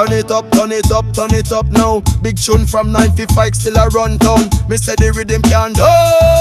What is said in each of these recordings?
Turn it up, turn it up, turn it up now. Big tune from 95 still a run down. Me say the rhythm can do.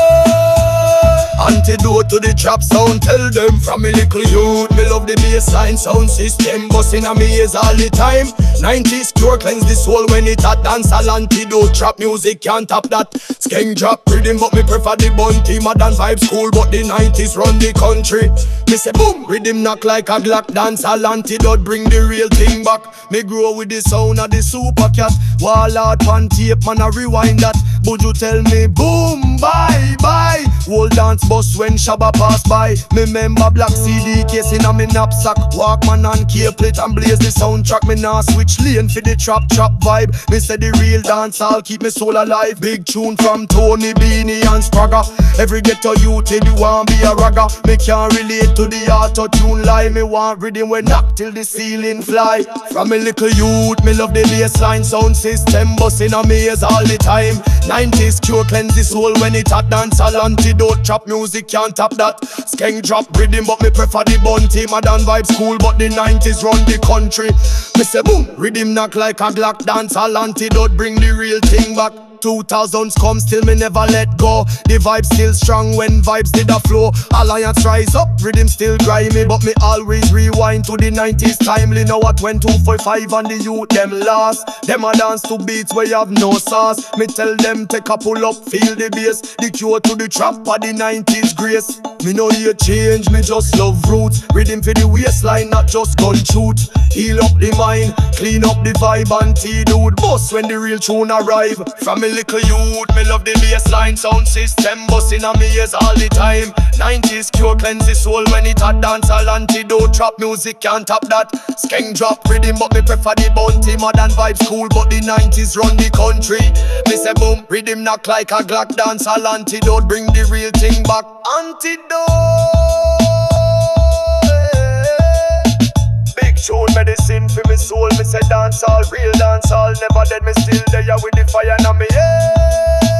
Antidote to the trap sound. Tell them from me little youth, me love the bassline sound system. Bustin' on me ears all the time. 90s pure cleanse the soul when it a dance. All antidote trap music can't top that. Skeng drop rhythm but me prefer the bunty. Modern vibes cool but the 90s run the country. Me say boom, rhythm knock like a Glock dance. All antidote bring the real thing back. Me grow with the sound of the super cat. Wall out pan tape man I rewind that. But you tell me boom, bye, bye. Whole dance bus when Shabba pass by. Me remember black CD case in a me knapsack. Walkman and key plate and blaze the soundtrack. Me nah switch lane for the trap vibe. Me say the real dance I'll keep me soul alive. Big tune from Tony, Beanie and Spragga. Every ghetto youth say you want be a ragga. Me can't relate to the auto tune line. Me want rhythm when knock till the ceiling fly. From a little youth me love the bassline sound system. Bustin' on me ears all the time. 90s cure cleanse the soul when it hot dance. All antidote trap music can't top that. Skeng drop rhythm but me prefer the bunty. Modern vibes cool but the 90s run the country. Me say boom, rhythm knock like a Glock dance. All antidote bring the real thing back. 2000s come still me never let go. The vibe still strong when vibes did a flow. Alliance rise up, rhythm still grimy. But me always rewind to the 90s timely. Now at 2245 and the youth them lost. Them a dance to beats where you have no sauce. Me tell them take a pull up, feel the bass. The cure to the trap of the 90s grace. Me no hear change, me just love roots. Rhythm for the waistline, not just gun shoot. Heal up the mind, clean up the vibe. Antidote bust when the real tune arrive. From me little youth, me love the bassline sound system. Bustin' on me ears all the time. 90s cure cleanse the soul when it a dance. All antidote trap music can't top that. Skeng drop rhythm but me prefer the bunty. Modern vibes cool but the 90s run the country. Me say boom, rhythm knock like a Glock dance. All antidote bring the real thing back. Antidote. Big tune medicine for me soul. Me say dance all, real dance all. Never dead, me still there with the fire in me head.